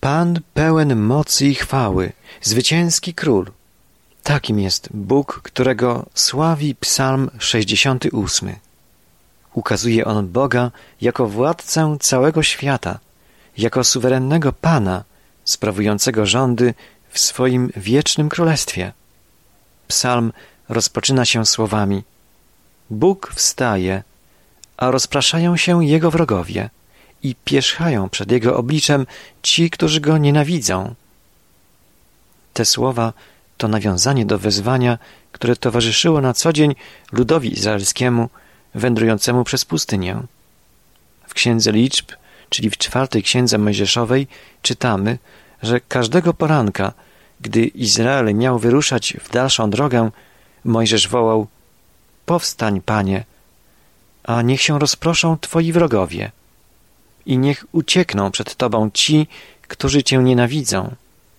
Pan pełen mocy i chwały, zwycięski król. Takim jest Bóg, którego sławi Psalm 68. Ukazuje on Boga jako władcę całego świata, jako suwerennego Pana, sprawującego rządy w swoim wiecznym królestwie. Psalm rozpoczyna się słowami: Bóg wstaje, a rozpraszają się Jego wrogowie i pierzchają przed Jego obliczem ci, którzy Go nienawidzą. Te słowa to nawiązanie do wezwania, które towarzyszyło na co dzień ludowi izraelskiemu wędrującemu przez pustynię. W Księdze Liczb, czyli w 4. Księdze Mojżeszowej, czytamy, że każdego poranka, gdy Izrael miał wyruszać w dalszą drogę, Mojżesz wołał: Powstań, Panie, a niech się rozproszą Twoi wrogowie i niech uciekną przed Tobą ci, którzy Cię nienawidzą.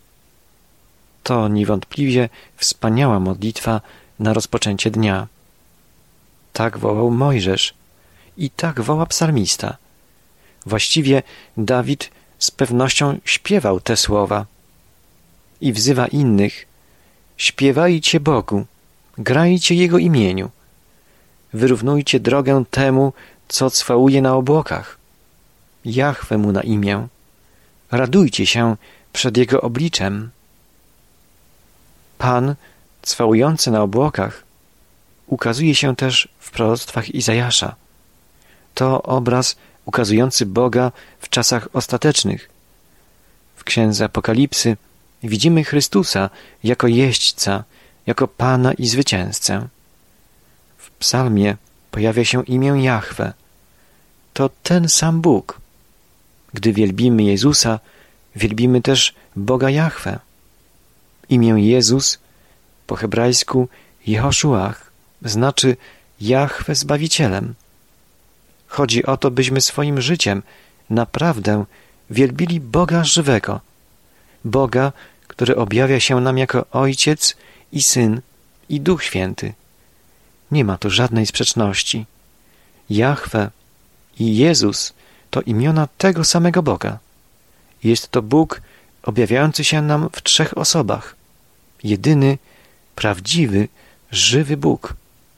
To niewątpliwie wspaniała modlitwa na rozpoczęcie dnia. Tak wołał Mojżesz i tak woła psalmista. Właściwie Dawid z pewnością śpiewał te słowa i wzywa innych: śpiewajcie Bogu, grajcie Jego imieniu, wyrównujcie drogę temu, co cwałuje na obłokach. Jahwe mu na imię, radujcie się przed Jego obliczem. Pan, cwałujący na obłokach, ukazuje się też w proroctwach Izajasza. To obraz ukazujący Boga w czasach ostatecznych. W Księdze Apokalipsy widzimy Chrystusa jako jeźdźca, jako Pana i zwycięzcę. W psalmie pojawia się imię Jahwe. To ten sam Bóg. Gdy wielbimy Jezusa, wielbimy też Boga Jahwe. Imię Jezus po hebrajsku Jehoszuach znaczy Jahwe Zbawicielem. Chodzi o to, byśmy swoim życiem naprawdę wielbili Boga żywego, Boga, który objawia się nam jako Ojciec i Syn i Duch Święty. Nie ma tu żadnej sprzeczności. Jahwe i Jezus to imiona tego samego Boga. Jest to Bóg objawiający się nam w 3 osobach. Jedyny, prawdziwy, żywy Bóg.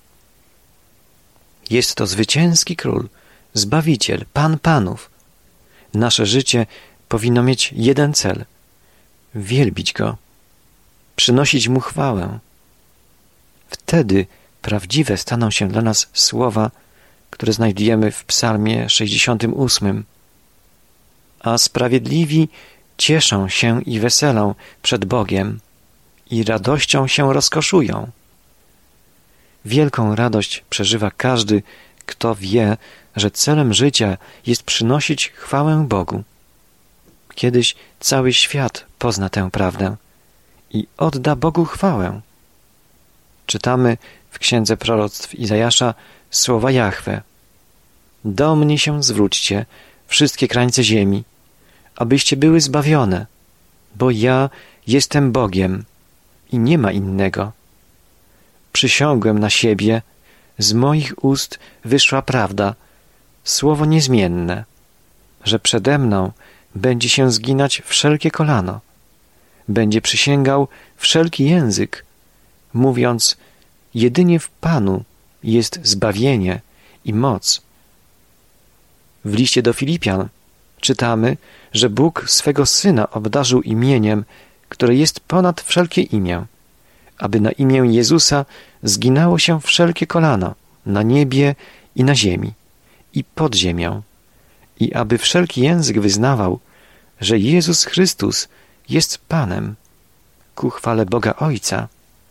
Jest to zwycięski Król, Zbawiciel, Pan Panów. Nasze życie powinno mieć jeden cel: wielbić Go, przynosić Mu chwałę. Wtedy prawdziwe staną się dla nas słowa, które znajdujemy w Psalmie 68. A sprawiedliwi cieszą się i weselą przed Bogiem i radością się rozkoszują. Wielką radość przeżywa każdy, kto wie, że celem życia jest przynosić chwałę Bogu. Kiedyś cały świat pozna tę prawdę i odda Bogu chwałę. Czytamy w Księdze Proroctw Izajasza słowa Jahwe: Do mnie się zwróćcie, wszystkie krańce ziemi, abyście były zbawione, bo ja jestem Bogiem i nie ma innego. Przysiągłem na siebie, z moich ust wyszła prawda, słowo niezmienne, że przede mną będzie się zginać wszelkie kolano, będzie przysięgał wszelki język, mówiąc: jedynie w Panu jest zbawienie i moc. W liście do Filipian czytamy, że Bóg swego Syna obdarzył imieniem, które jest ponad wszelkie imię, aby na imię Jezusa zginało się wszelkie kolano na niebie i na ziemi i pod ziemią, i aby wszelki język wyznawał, że Jezus Chrystus jest Panem, ku chwale Boga Ojca.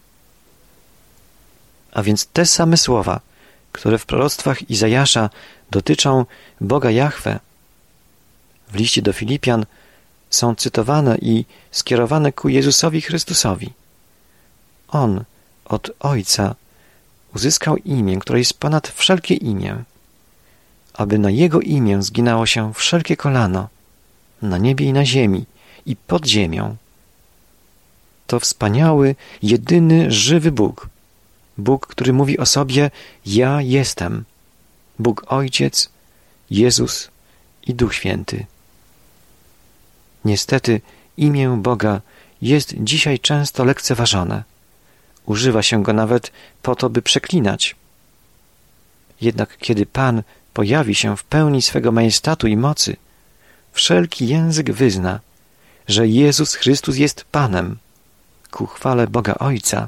A więc te same słowa, które w proroctwach Izajasza dotyczą Boga Jahwe, w liście do Filipian są cytowane i skierowane ku Jezusowi Chrystusowi. On od Ojca uzyskał imię, które jest ponad wszelkie imię, aby na Jego imię zginało się wszelkie kolano, na niebie i na ziemi i pod ziemią. To wspaniały, jedyny, żywy Bóg. Bóg, który mówi o sobie: ja jestem. Bóg Ojciec, Jezus i Duch Święty. Niestety imię Boga jest dzisiaj często lekceważone. Używa się go nawet po to, by przeklinać. Jednak kiedy Pan pojawi się w pełni swego majestatu i mocy, wszelki język wyzna, że Jezus Chrystus jest Panem, ku chwale Boga Ojca.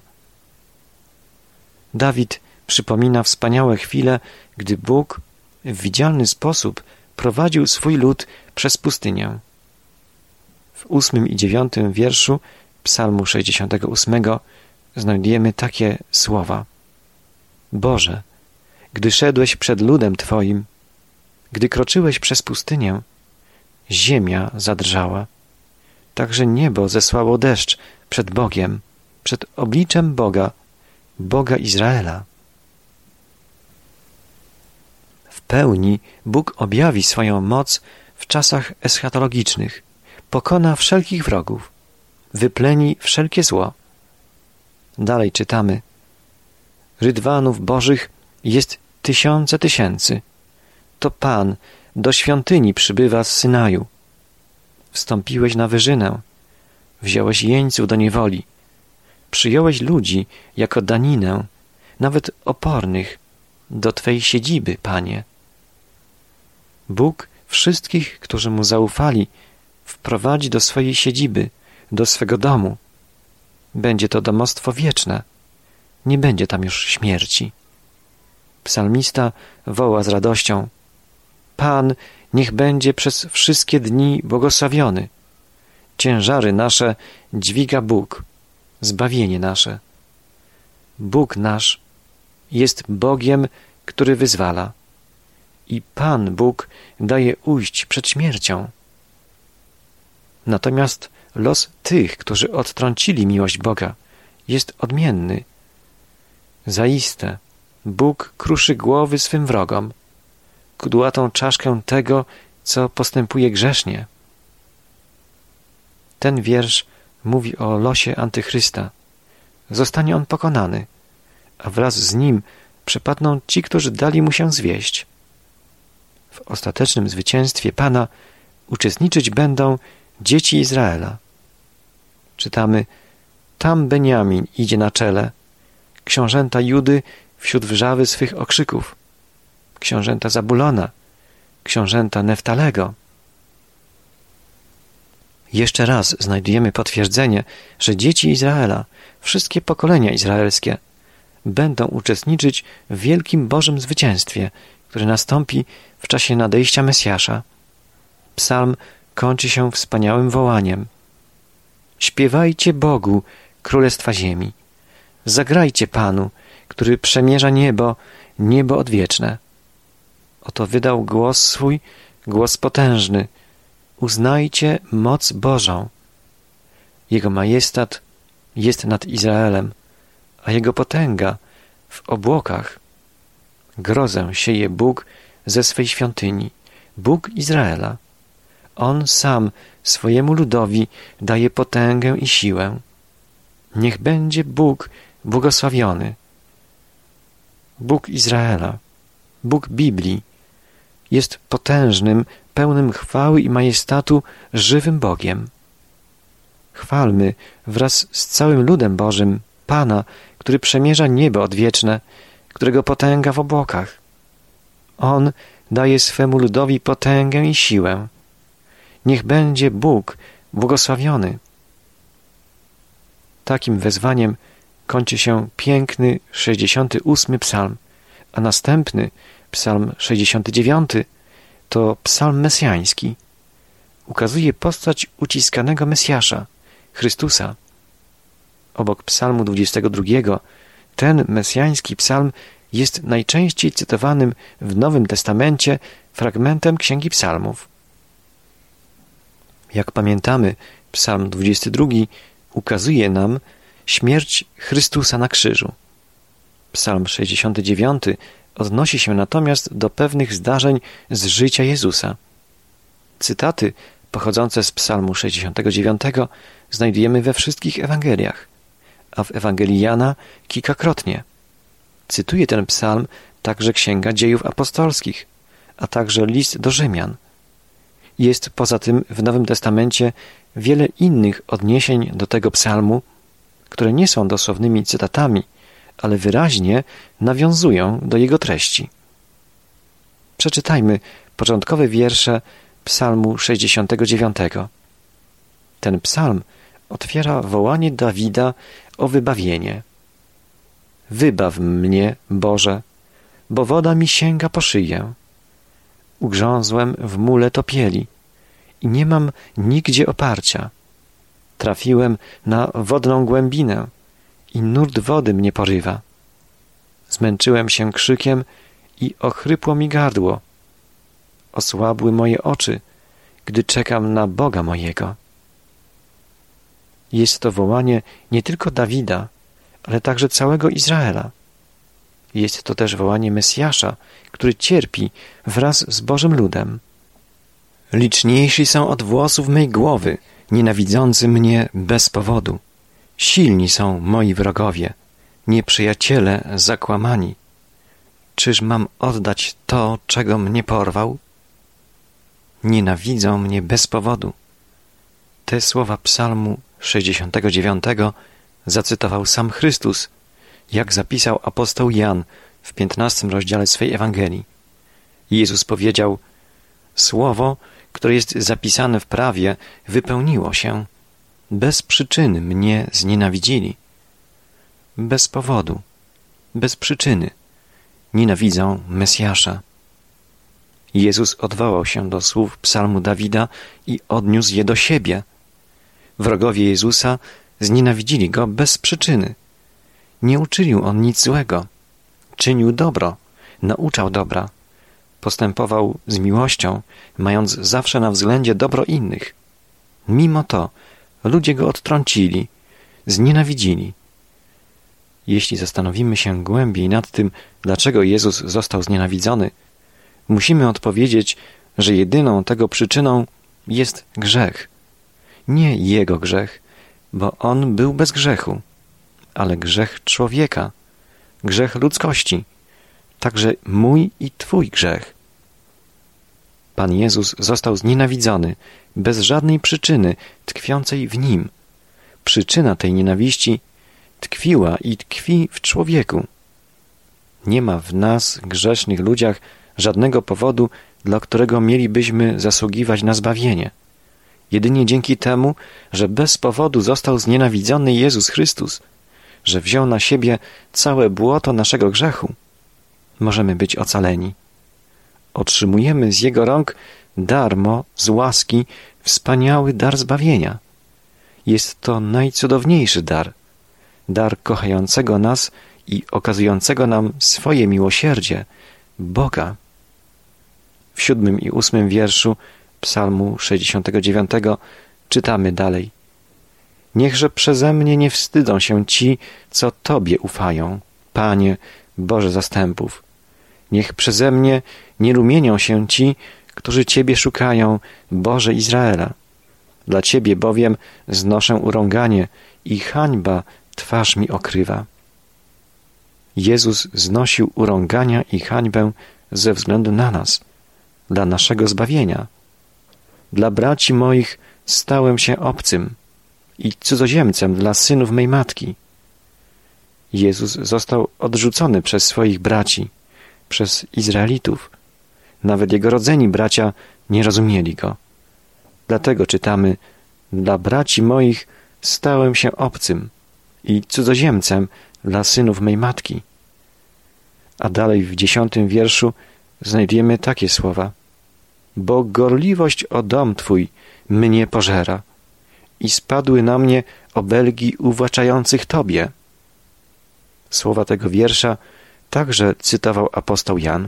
Dawid przypomina wspaniałe chwile, gdy Bóg w widzialny sposób prowadził swój lud przez pustynię. W 8 i 9 wierszu Psalmu 68 znajdujemy takie słowa. Boże, gdy szedłeś przed ludem Twoim, gdy kroczyłeś przez pustynię, ziemia zadrżała. Także niebo zesłało deszcz przed Bogiem, przed obliczem Boga, Boga Izraela. W pełni Bóg objawi swoją moc w czasach eschatologicznych, pokona wszelkich wrogów, wypleni wszelkie zło. Dalej czytamy. Rydwanów bożych jest tysiące tysięcy. To Pan do świątyni przybywa z Synaju. Wstąpiłeś na wyżynę, wziąłeś jeńców do niewoli, przyjąłeś ludzi jako daninę, nawet opornych, do Twej siedziby, Panie. Bóg wszystkich, którzy Mu zaufali, wprowadzi do swojej siedziby, do swego domu. Będzie to domostwo wieczne. Nie będzie tam już śmierci. Psalmista woła z radością. Pan niech będzie przez wszystkie dni błogosławiony. Ciężary nasze dźwiga Bóg, zbawienie nasze. Bóg nasz jest Bogiem, który wyzwala. I Pan Bóg daje ujść przed śmiercią. Natomiast los tych, którzy odtrącili miłość Boga, jest odmienny. Zaiste Bóg kruszy głowy swym wrogom, kudłatą czaszkę tego, co postępuje grzesznie. Ten wiersz mówi o losie Antychrysta. Zostanie on pokonany, a wraz z nim przepadną ci, którzy dali mu się zwieść. W ostatecznym zwycięstwie Pana uczestniczyć będą dzieci Izraela. Czytamy, tam Beniamin idzie na czele, książęta Judy wśród wrzawy swych okrzyków, książęta Zabulona, książęta Neftalego. Jeszcze raz znajdujemy potwierdzenie, że dzieci Izraela, wszystkie pokolenia izraelskie, będą uczestniczyć w wielkim Bożym zwycięstwie, które nastąpi w czasie nadejścia Mesjasza. Psalm kończy się wspaniałym wołaniem. Śpiewajcie Bogu, królestwa ziemi. Zagrajcie Panu, który przemierza niebo, niebo odwieczne. Oto wydał głos swój, głos potężny. Uznajcie moc Bożą. Jego majestat jest nad Izraelem, a Jego potęga w obłokach. Grozę sieje Bóg ze swej świątyni, Bóg Izraela. On sam swojemu ludowi daje potęgę i siłę. Niech będzie Bóg błogosławiony. Bóg Izraela, Bóg Biblii, jest potężnym, pełnym chwały i majestatu, żywym Bogiem. Chwalmy wraz z całym ludem Bożym Pana, który przemierza niebo odwieczne, którego potęga w obłokach. On daje swemu ludowi potęgę i siłę. Niech będzie Bóg błogosławiony. Takim wezwaniem kończy się piękny 68 psalm, a następny, psalm 69, to psalm mesjański. Ukazuje postać uciskanego Mesjasza, Chrystusa. Obok psalmu 22, ten mesjański psalm jest najczęściej cytowanym w Nowym Testamencie fragmentem Księgi Psalmów. Jak pamiętamy, psalm 22 ukazuje nam śmierć Chrystusa na krzyżu. Psalm 69 odnosi się natomiast do pewnych zdarzeń z życia Jezusa. Cytaty pochodzące z psalmu 69 znajdujemy we wszystkich Ewangeliach, a w Ewangelii Jana kilkakrotnie. Cytuje ten psalm także Księga Dziejów Apostolskich, a także list do Rzymian. Jest poza tym w Nowym Testamencie wiele innych odniesień do tego psalmu, które nie są dosłownymi cytatami, ale wyraźnie nawiązują do jego treści. Przeczytajmy początkowe wiersze psalmu 69. Ten psalm otwiera wołanie Dawida o wybawienie. Wybaw mnie, Boże, bo woda mi sięga po szyję. Ugrzązłem w mule topieli i nie mam nigdzie oparcia. Trafiłem na wodną głębinę i nurt wody mnie porywa. Zmęczyłem się krzykiem i ochrypło mi gardło. Osłabły moje oczy, gdy czekam na Boga mojego. Jest to wołanie nie tylko Dawida, ale także całego Izraela. Jest to też wołanie Mesjasza, który cierpi wraz z Bożym ludem. Liczniejsi są od włosów mej głowy, nienawidzący mnie bez powodu. Silni są moi wrogowie, nieprzyjaciele zakłamani. Czyż mam oddać to, czego mnie porwał? Nienawidzą mnie bez powodu. Te słowa psalmu 69 zacytował sam Chrystus, jak zapisał apostoł Jan w 15 rozdziale swej Ewangelii. Jezus powiedział: Słowo, które jest zapisane w prawie, wypełniło się. Bez przyczyny mnie znienawidzili. Bez powodu, bez przyczyny nienawidzą Mesjasza. Jezus odwołał się do słów psalmu Dawida i odniósł je do siebie. Wrogowie Jezusa znienawidzili Go bez przyczyny. Nie uczynił On nic złego. Czynił dobro, nauczał dobra. Postępował z miłością, mając zawsze na względzie dobro innych. Mimo to ludzie Go odtrącili, znienawidzili. Jeśli zastanowimy się głębiej nad tym, dlaczego Jezus został znienawidzony, musimy odpowiedzieć, że jedyną tego przyczyną jest grzech. Nie Jego grzech, bo On był bez grzechu, ale grzech człowieka, grzech ludzkości, także mój i Twój grzech. Pan Jezus został znienawidzony bez żadnej przyczyny tkwiącej w Nim. Przyczyna tej nienawiści tkwiła i tkwi w człowieku. Nie ma w nas, grzesznych ludziach, żadnego powodu, dla którego mielibyśmy zasługiwać na zbawienie. Jedynie dzięki temu, że bez powodu został znienawidzony Jezus Chrystus, że wziął na siebie całe błoto naszego grzechu, możemy być ocaleni. Otrzymujemy z Jego rąk darmo, z łaski, wspaniały dar zbawienia. Jest to najcudowniejszy dar, dar kochającego nas i okazującego nam swoje miłosierdzie, Boga. W 7 i 8 wierszu psalmu 69 czytamy dalej: Niechże przeze mnie nie wstydzą się ci, co Tobie ufają, Panie, Boże zastępów. Niech przeze mnie nie rumienią się ci, którzy Ciebie szukają, Boże Izraela. Dla Ciebie bowiem znoszę urąganie i hańba twarz mi okrywa. Jezus znosił urągania i hańbę ze względu na nas, dla naszego zbawienia. Dla braci moich stałem się obcym i cudzoziemcem dla synów mej matki. Jezus został odrzucony przez swoich braci, przez Izraelitów. Nawet Jego rodzeni bracia nie rozumieli Go. Dlatego czytamy: dla braci moich stałem się obcym i cudzoziemcem dla synów mej matki. A dalej w 10 wierszu znajdujemy takie słowa: bo gorliwość o dom Twój mnie pożera i spadły na mnie obelgi uwłaczających Tobie. Słowa tego wiersza także cytował apostoł Jan.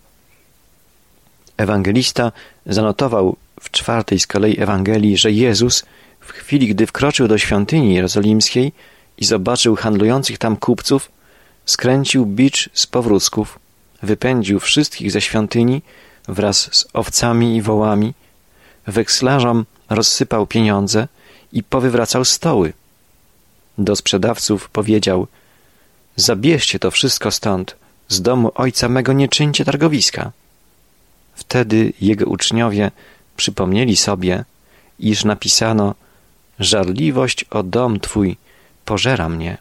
Ewangelista zanotował w 4 z kolei Ewangelii, że Jezus w chwili, gdy wkroczył do świątyni jerozolimskiej i zobaczył handlujących tam kupców, skręcił bicz z powrózków, wypędził wszystkich ze świątyni wraz z owcami i wołami, wekslarzom rozsypał pieniądze i powywracał stoły. Do sprzedawców powiedział: zabierzcie to wszystko stąd, z domu ojca mego nie czyńcie targowiska. Wtedy jego uczniowie przypomnieli sobie, iż napisano: żarliwość o dom Twój pożera mnie.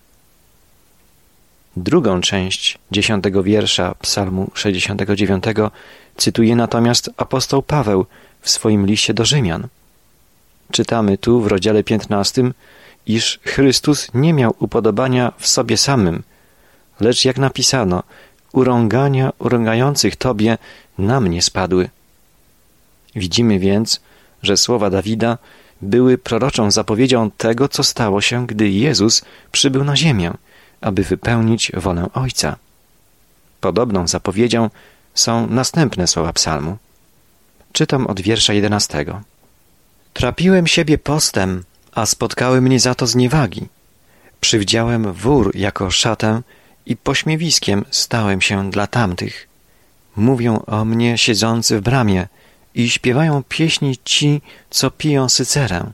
Drugą część 10 wiersza Psalmu 69 cytuje natomiast apostoł Paweł w swoim liście do Rzymian. Czytamy tu w rozdziale 15, iż Chrystus nie miał upodobania w sobie samym, lecz jak napisano: urągania urągających Tobie na mnie spadły. Widzimy więc, że słowa Dawida były proroczą zapowiedzią tego, co stało się, gdy Jezus przybył na ziemię, aby wypełnić wolę Ojca. Podobną zapowiedzią są następne słowa psalmu. Czytam od wiersza 11. Trapiłem siebie postem, a spotkały mnie za to zniewagi. Przywdziałem wór jako szatę i pośmiewiskiem stałem się dla tamtych. Mówią o mnie siedzący w bramie i śpiewają pieśni ci, co piją sycerę.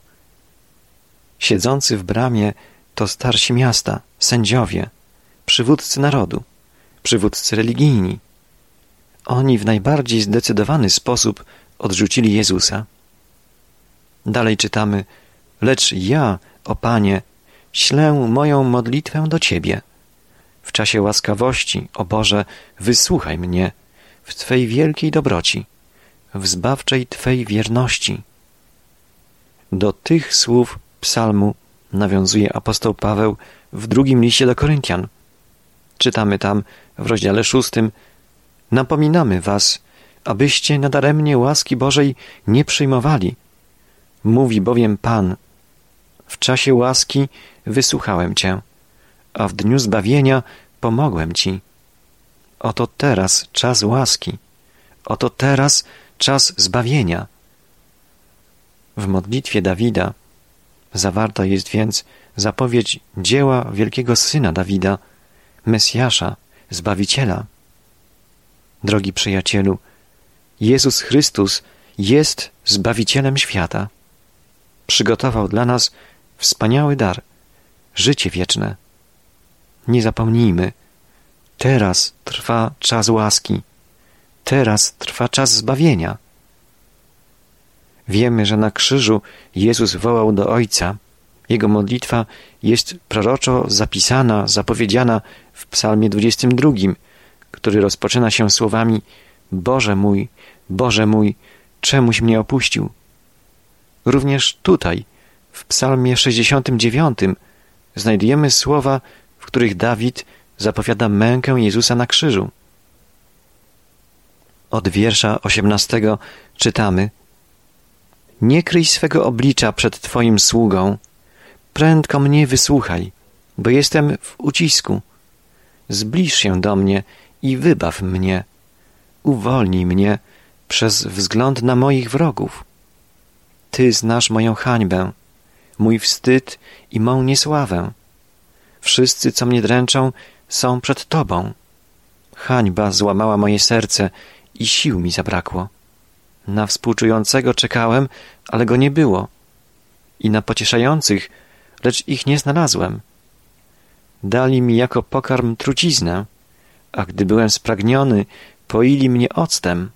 Siedzący w bramie to starsi miasta, sędziowie, przywódcy narodu, przywódcy religijni. Oni w najbardziej zdecydowany sposób odrzucili Jezusa. Dalej czytamy: lecz ja, o Panie, ślę moją modlitwę do Ciebie. W czasie łaskawości, o Boże, wysłuchaj mnie w Twej wielkiej dobroci, w zbawczej Twej wierności. Do tych słów psalmu nawiązuje apostoł Paweł w drugim liście do Koryntian. Czytamy tam w rozdziale 6: napominamy was, abyście nadaremnie łaski Bożej nie przyjmowali. Mówi bowiem Pan: w czasie łaski wysłuchałem Cię, a w dniu zbawienia pomogłem Ci. Oto teraz czas łaski, oto teraz czas zbawienia. W modlitwie Dawida zawarta jest więc zapowiedź dzieła wielkiego Syna Dawida, Mesjasza, Zbawiciela. Drogi przyjacielu, Jezus Chrystus jest Zbawicielem świata. Przygotował dla nas wspaniały dar, życie wieczne. Nie zapomnijmy, teraz trwa czas łaski, teraz trwa czas zbawienia. Wiemy, że na krzyżu Jezus wołał do Ojca. Jego modlitwa jest proroczo zapisana, zapowiedziana w psalmie 22, który rozpoczyna się słowami: Boże mój, czemuś mnie opuścił? Również tutaj, w psalmie 69, znajdujemy słowa, w których Dawid zapowiada mękę Jezusa na krzyżu. Od wiersza 18 czytamy: nie kryj swego oblicza przed Twoim sługą, prędko mnie wysłuchaj, bo jestem w ucisku. Zbliż się do mnie i wybaw mnie. Uwolnij mnie przez wzgląd na moich wrogów. Ty znasz moją hańbę, mój wstyd i mą niesławę. Wszyscy, co mnie dręczą, są przed Tobą. Hańba złamała moje serce i sił mi zabrakło. Na współczującego czekałem, ale go nie było. I na pocieszających, lecz ich nie znalazłem. Dali mi jako pokarm truciznę, a gdy byłem spragniony, poili mnie octem.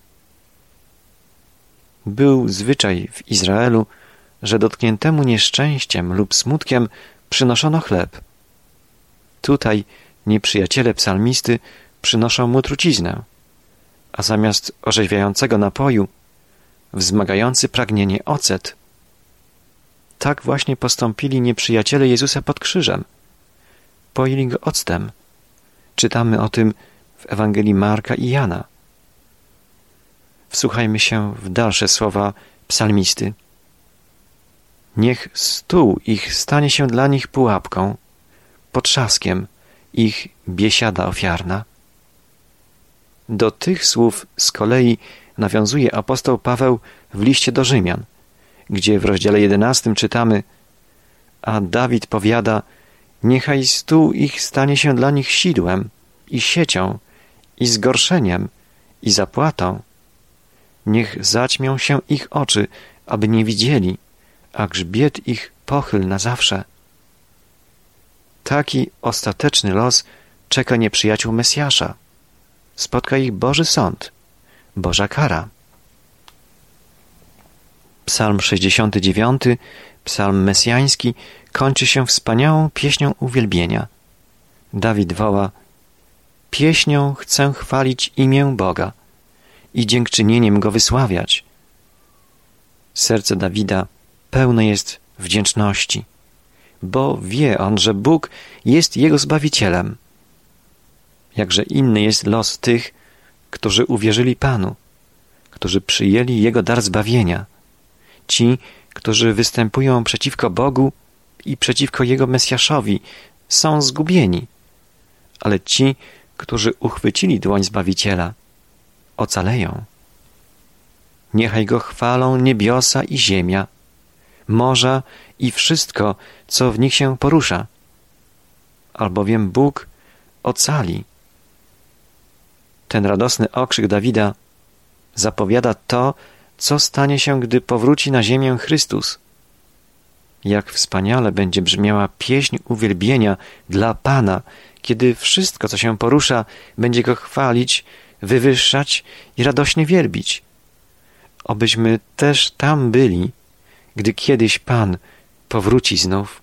Był zwyczaj w Izraelu, że dotkniętemu nieszczęściem lub smutkiem przynoszono chleb. Tutaj nieprzyjaciele psalmisty przynoszą mu truciznę, a zamiast orzeźwiającego napoju wzmagający pragnienie ocet. Tak właśnie postąpili nieprzyjaciele Jezusa pod krzyżem. Poili go octem. Czytamy o tym w Ewangelii Marka i Jana. Wsłuchajmy się w dalsze słowa psalmisty. Niech stół ich stanie się dla nich pułapką, potrzaskiem ich biesiada ofiarna. Do tych słów z kolei nawiązuje apostoł Paweł w liście do Rzymian, gdzie w rozdziale 11 czytamy: a Dawid powiada: niechaj stół ich stanie się dla nich sidłem i siecią i zgorszeniem i zapłatą. Niech zaćmią się ich oczy, aby nie widzieli, a grzbiet ich pochyl na zawsze. Taki ostateczny los czeka nieprzyjaciół Mesjasza. Spotka ich Boży sąd, Boża kara. Psalm 69, psalm mesjański, kończy się wspaniałą pieśnią uwielbienia. Dawid woła: pieśnią chcę chwalić imię Boga i dziękczynieniem Go wysławiać. Serce Dawida pełne jest wdzięczności, bo wie on, że Bóg jest jego Zbawicielem. Jakże inny jest los tych, którzy uwierzyli Panu, którzy przyjęli Jego dar zbawienia. Ci, którzy występują przeciwko Bogu i przeciwko Jego Mesjaszowi, są zgubieni, ale ci, którzy uchwycili dłoń Zbawiciela, ocaleją. Niechaj Go chwalą niebiosa i ziemia, morza i wszystko, co w nich się porusza, albowiem Bóg ocali. Ten radosny okrzyk Dawida zapowiada to, co stanie się, gdy powróci na ziemię Chrystus. Jak wspaniale będzie brzmiała pieśń uwielbienia dla Pana, kiedy wszystko, co się porusza, będzie Go chwalić, wywyższać i radośnie wielbić. Obyśmy też tam byli, gdy kiedyś Pan powróci znów.